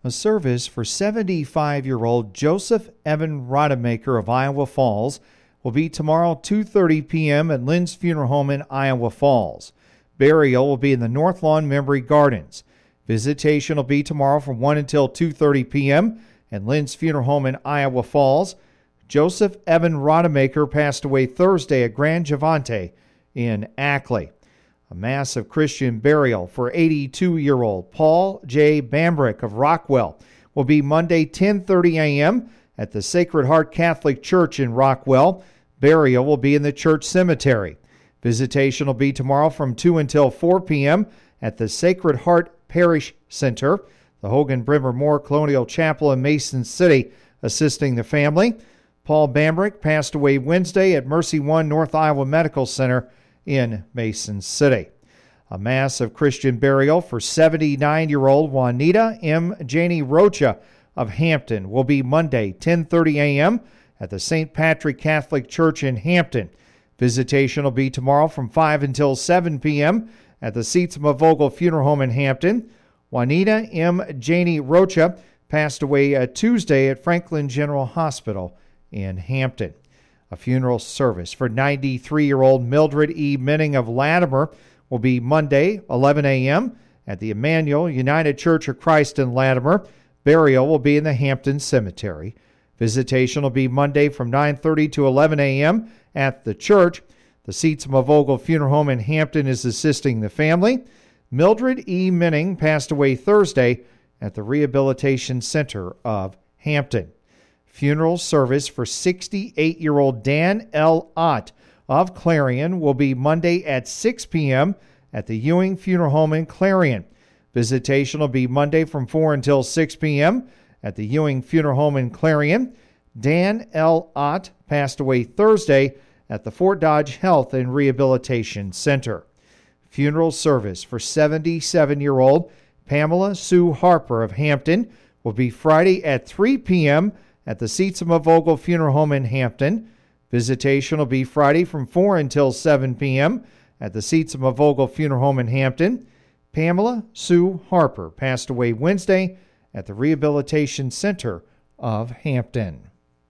A service for 75-year-old Joseph Evan Rodemaker of Iowa Falls will be tomorrow 2:30 p.m. at Lynn's Funeral Home in Iowa Falls. Burial will be in the North Lawn Memory Gardens. Visitation will be tomorrow from 1 until 2:30 p.m. at Lynn's Funeral Home in Iowa Falls. Joseph Evan Rodemaker passed away Thursday at Grand Javante in Ackley. A mass of Christian burial for 82-year-old Paul J. Bambrick of Rockwell will be Monday 10:30 a.m. at the Sacred Heart Catholic Church in Rockwell. Burial will be in the church cemetery. Visitation will be tomorrow from 2 until 4 p.m. at the Sacred Heart Parish Center, the Hogan Brimmer Moore Colonial Chapel in Mason City, assisting the family. Paul Bambrick passed away Wednesday at Mercy One North Iowa Medical Center in Mason City. A mass of Christian burial for 79-year-old Juanita M. Janie Rocha of Hampton will be Monday, 10:30 a.m. at the St. Patrick Catholic Church in Hampton. Visitation will be tomorrow from 5 until 7 p.m. at the Sietsema Vogel Funeral Home in Hampton. Juanita M. Janie Rocha passed away Tuesday at Franklin General Hospital in Hampton. A funeral service for 93-year-old Mildred E. Minning of Latimer will be Monday, 11 a.m. at the Emmanuel United Church of Christ in Latimer. Burial will be in the Hampton Cemetery. Visitation will be Monday from 9:30 to 11 a.m. at the church. The Sietsema Vogel Funeral Home in Hampton is assisting the family. Mildred E. Minning passed away Thursday at the Rehabilitation Center of Hampton. Funeral service for 68-year-old Dan L. Ott of Clarion will be Monday at 6 p.m. at the Ewing Funeral Home in Clarion. Visitation will be Monday from 4 until 6 p.m. at the Ewing Funeral Home in Clarion. Dan L. Ott passed away Thursday at the Fort Dodge Health and Rehabilitation Center. Funeral service for 77-year-old Pamela Sue Harper of Hampton will be Friday at 3 p.m. at the Sietsema Vogel Funeral Home in Hampton. Visitation will be Friday from 4 until 7 p.m. at the Sietsema Vogel Funeral Home in Hampton. Pamela Sue Harper passed away Wednesday at the Rehabilitation Center of Hampton.